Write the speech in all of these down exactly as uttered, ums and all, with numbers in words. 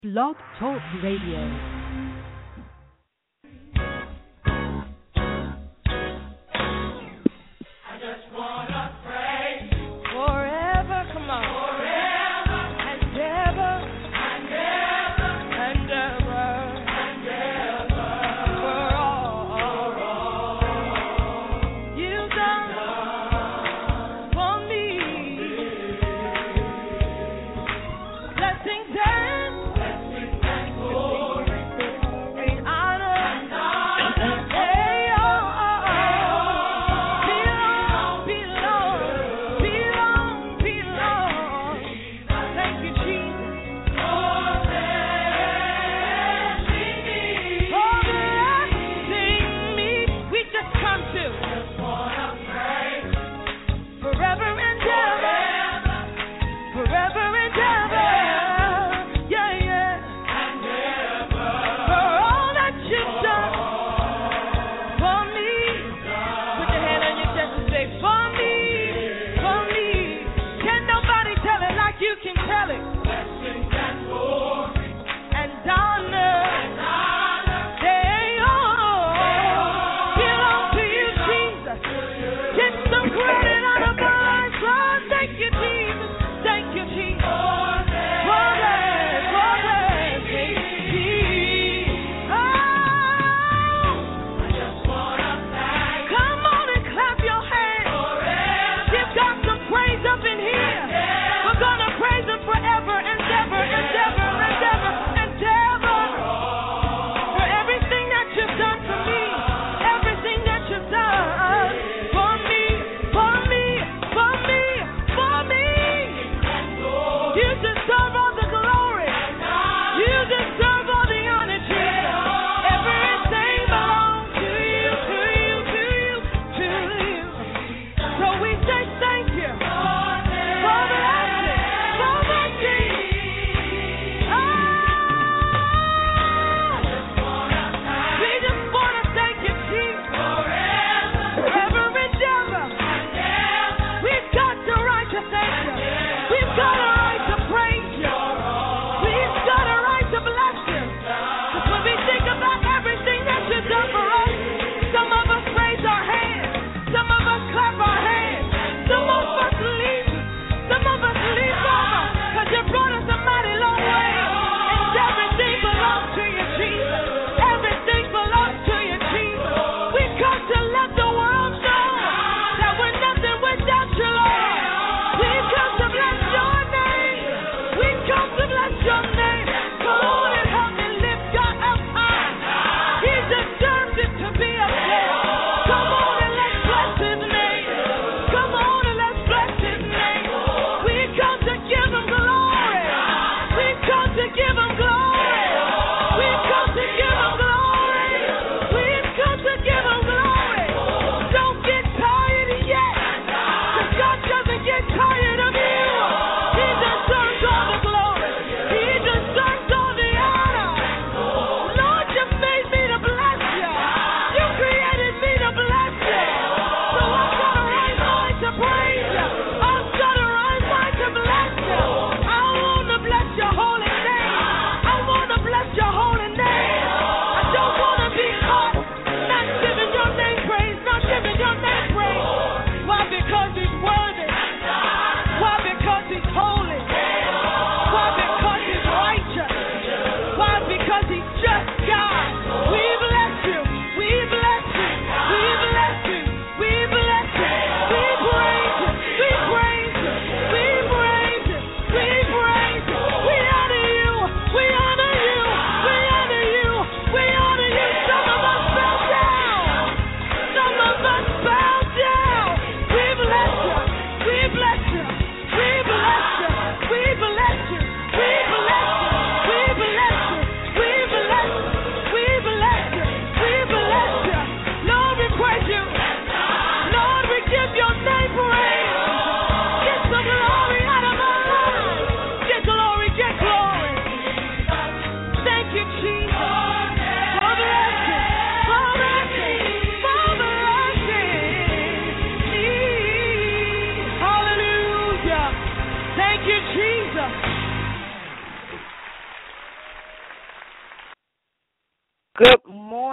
Blog Talk Radio.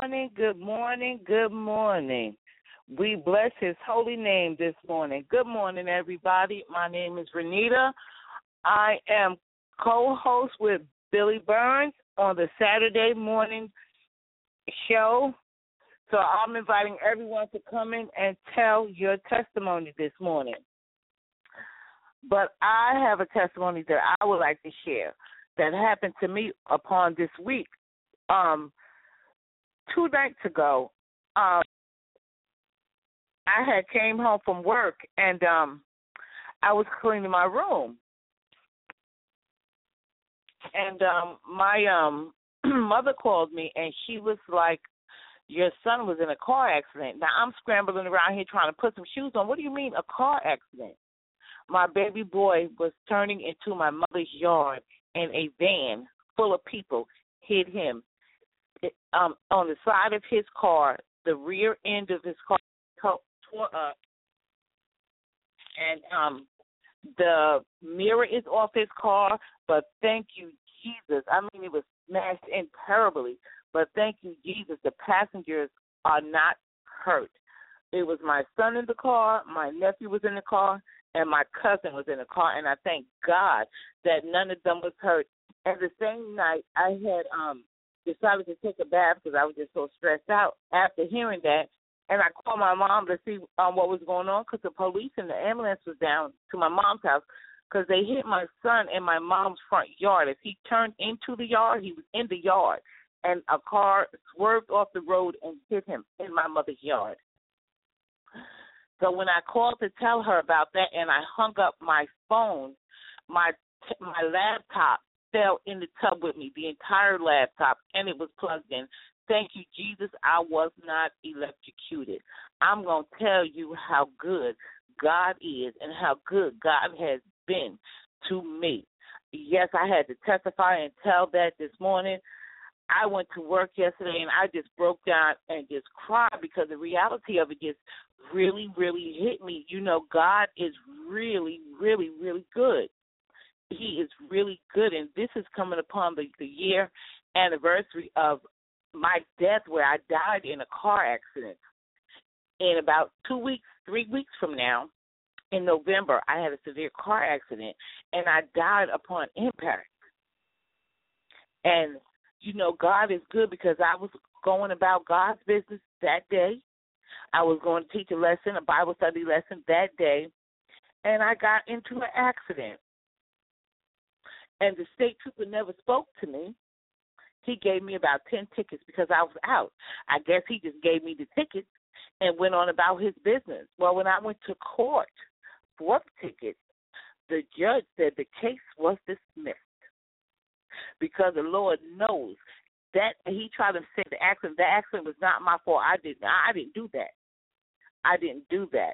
morning, good morning, good morning. We bless his holy name this morning. Good morning, everybody. My name is Renita. I am co-host with Billy Burns on the Saturday morning show. So I'm inviting everyone to come in and tell your testimony this morning. But I have a testimony that I would like to share that happened to me upon this week. Um, two nights ago, um, I had came home from work and um, I was cleaning my room, and um, my um, mother called me and she was like, "Your son was in a car accident." Now I'm scrambling around here trying to put some shoes on. What do you mean a car accident? My baby boy was turning into my mother's yard, and a van full of people hit him. It, um, on the side of his car, the rear end of his car tore up, and um, the mirror is off his car. But thank you, Jesus. I mean, it was smashed in terribly. But thank you, Jesus. The passengers are not hurt. It was my son in the car, my nephew was in the car, and my cousin was in the car, and I thank God that none of them was hurt. And the same night, I had um decided to take a bath because I was just so stressed out after hearing that, and I called my mom to see um, what was going on because the police and the ambulance was down to my mom's house because they hit my son in my mom's front yard. As he turned into the yard, he was in the yard, and a car swerved off the road and hit him in my mother's yard. So when I called to tell her about that and I hung up my phone, my my laptop fell in the tub with me, the entire laptop, and it was plugged in. Thank you, Jesus, I was not electrocuted. I'm going to tell you how good God is and how good God has been to me. Yes, I had to testify and tell that this morning. I went to work yesterday, and I just broke down and just cried because the reality of it just really, really hit me. You know, God is really, really, really good. He is really good, and this is coming upon the, the year anniversary of my death where I died in a car accident. In about two weeks, three weeks from now, in November, I had a severe car accident, and I died upon impact. And you know, God is good because I was going about God's business that day. I was going to teach a lesson, a Bible study lesson that day, and I got into an accident. And the state trooper never spoke to me. He gave me about ten tickets because I was out. I guess he just gave me the tickets and went on about his business. Well, when I went to court for the tickets, the judge said the case was dismissed. Because the Lord knows that he tried to say the accident. The accident was not my fault. I didn't. I didn't do that. I didn't do that.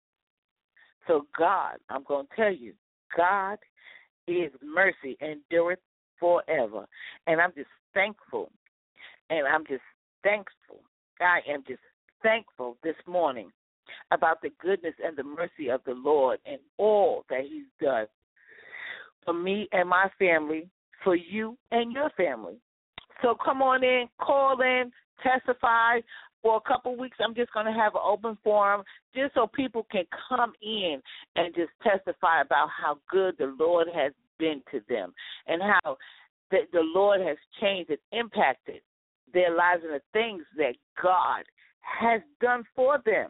So God, I'm going to tell you, God is mercy endureth forever, and I'm just thankful, and I'm just thankful. I am just thankful this morning about the goodness and the mercy of the Lord and all that He's done for me and my family, for you and your family. So come on in, call in, testify. For a couple of weeks, I'm just going to have an open forum just so people can come in and just testify about how good the Lord has been to them and how the, the Lord has changed and impacted their lives and the things that God has done for them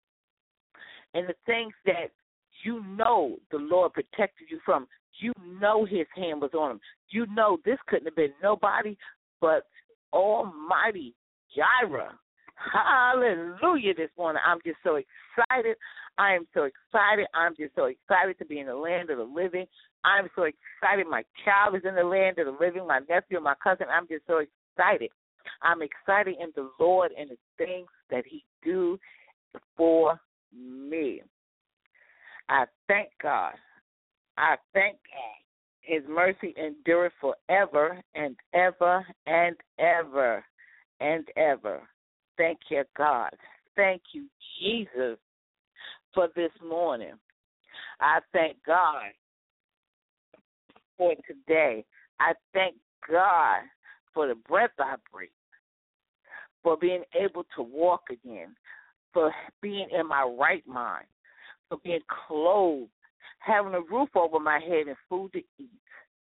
and the things that you know the Lord protected you from. You know His hand was on them. You know this couldn't have been nobody but Almighty Jireh. Hallelujah this morning. I'm just so excited. I am so excited. I'm just so excited to be in the land of the living. I'm so excited. My child is in the land of the living, my nephew and my cousin. I'm just so excited. I'm excited in the Lord and the things that He do for me. I thank God. I thank God. His mercy endureth forever and ever and ever and ever. Thank you, God. Thank you, Jesus, for this morning. I thank God for today. I thank God for the breath I breathe, for being able to walk again, for being in my right mind, for being clothed, having a roof over my head and food to eat,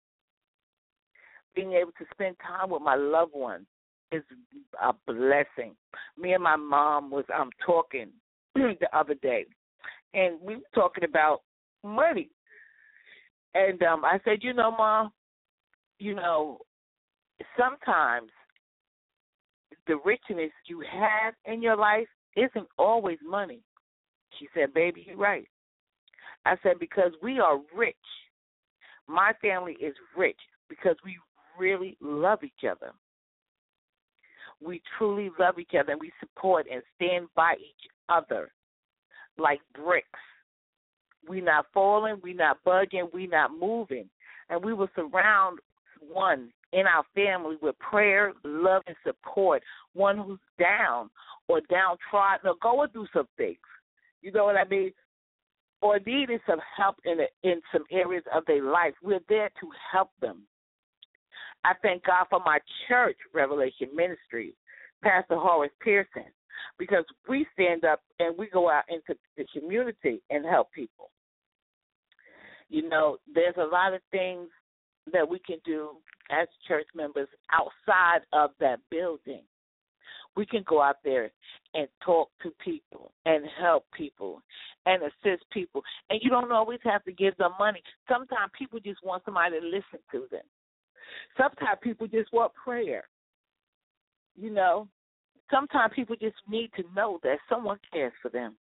being able to spend time with my loved ones is a blessing. Me and my mom was um talking the other day, and we were talking about money. And um, I said, you know, Mom, you know, sometimes the richness you have in your life isn't always money. She said, baby, you're right. I said, because we are rich. My family is rich because we really love each other. We truly love each other, and we support and stand by each other like bricks. We not falling, we not budging, we not moving. And we will surround one in our family with prayer, love, and support, one who's down or downtrodden or going through some things. You know what I mean? Or needing some help in a, in some areas of their life. We're there to help them. I thank God for my church, Revelation Ministries, Pastor Horace Pearson, because we stand up and we go out into the community and help people. You know, there's a lot of things that we can do as church members outside of that building. We can go out there and talk to people and help people and assist people. And you don't always have to give them money. Sometimes people just want somebody to listen to them. Sometimes people just want prayer. You know, sometimes people just need to know that someone cares for them.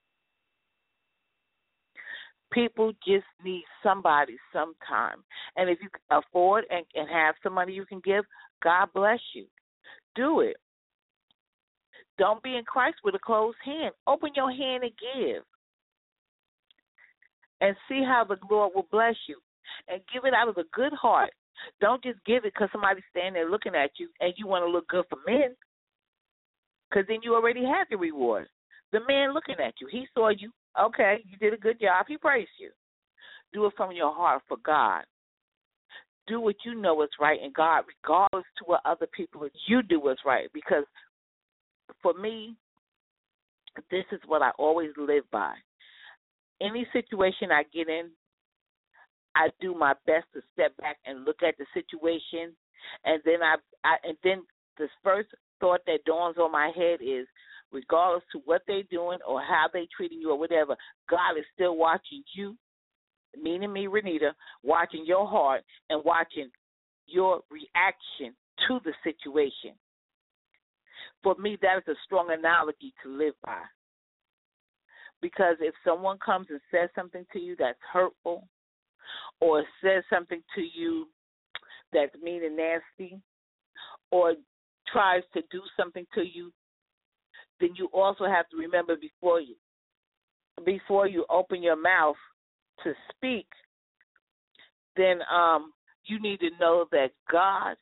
People just need somebody sometime. And if you can afford and, and have some money you can give, God bless you. Do it. Don't be in Christ with a closed hand. Open your hand and give. And see how the Lord will bless you. And give it out of a good heart. Don't just give it because somebody's standing there looking at you and you want to look good for men. Because then you already have the reward. The man looking at you, he saw you. Okay, you did a good job. He praised you. Do it from your heart for God. Do what you know is right in God, regardless to what other people, you do what's right. Because for me, this is what I always live by. Any situation I get in, I do my best to step back and look at the situation, and then I, I and then the first thought that dawns on my head is, regardless to what they're doing or how they're treating you or whatever, God is still watching you, meaning me, Renita, watching your heart and watching your reaction to the situation. For me, that is a strong analogy to live by. Because if someone comes and says something to you that's hurtful or says something to you that's mean and nasty or tries to do something to you, then you also have to remember before you before you open your mouth to speak, then um, you need to know that God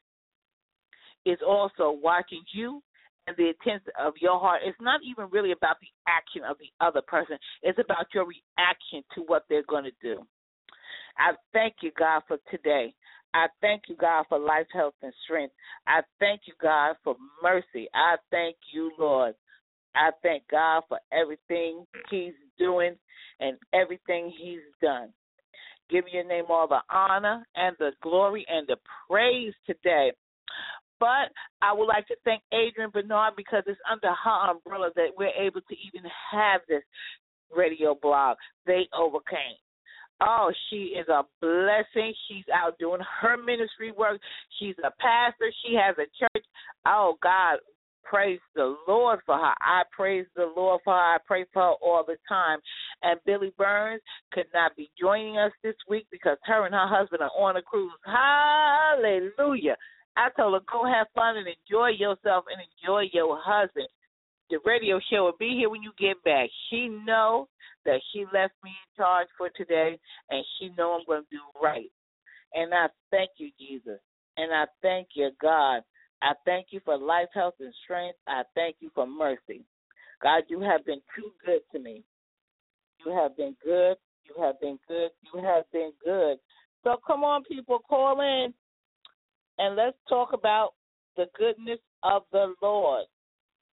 is also watching you and the intent of your heart. It's not even really about the action of the other person. It's about your reaction to what they're going to do. I thank you, God, for today. I thank you, God, for life, health, and strength. I thank you, God, for mercy. I thank you, Lord. I thank God for everything he's doing and everything he's done. Give your name all the honor and the glory and the praise today. But I would like to thank Adrienne Bernard because it's under her umbrella that we're able to even have this radio blog, They Overcame. Oh, she is a blessing. She's out doing her ministry work. She's a pastor. She has a church. Oh, God, praise the Lord for her. I praise the Lord for her. I pray for her all the time. And Billy Burns could not be joining us this week because her and her husband are on a cruise. Hallelujah. I told her, go have fun and enjoy yourself and enjoy your husband. The radio show will be here when you get back. She know that she left me in charge for today, and she know I'm going to do right. And I thank you, Jesus. And I thank you, God. I thank you for life, health, and strength. I thank you for mercy. God, you have been too good to me. You have been good. You have been good. You have been good. So come on, people, call in, and let's talk about the goodness of the Lord.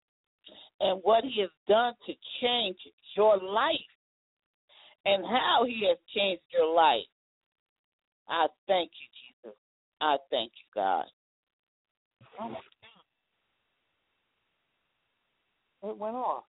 and what he has done to change your life and how he has changed your life. I thank you, Jesus. I thank you, God. It went off.